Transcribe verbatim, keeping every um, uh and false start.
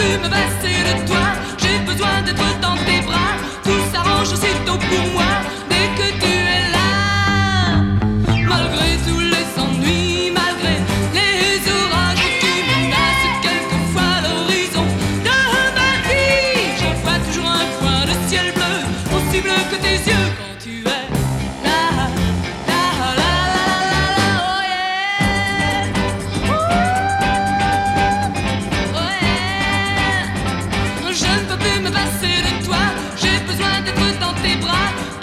plus me passer de toi. J'ai besoin d'être dans tes bras. Tout s'arrange aussitôt pour moi dès que tu es là. Malgré tous les ennuis, malgré les orages qui menacent quelquefois l'horizon de ma vie, je vois toujours un coin de ciel bleu, aussi bleu que tes yeux quand tu es là. La la la la la, oh yeah. Ouh, oh yeah. Je ne peux plus me passer de toi. J'ai besoin d'être dans tes bras.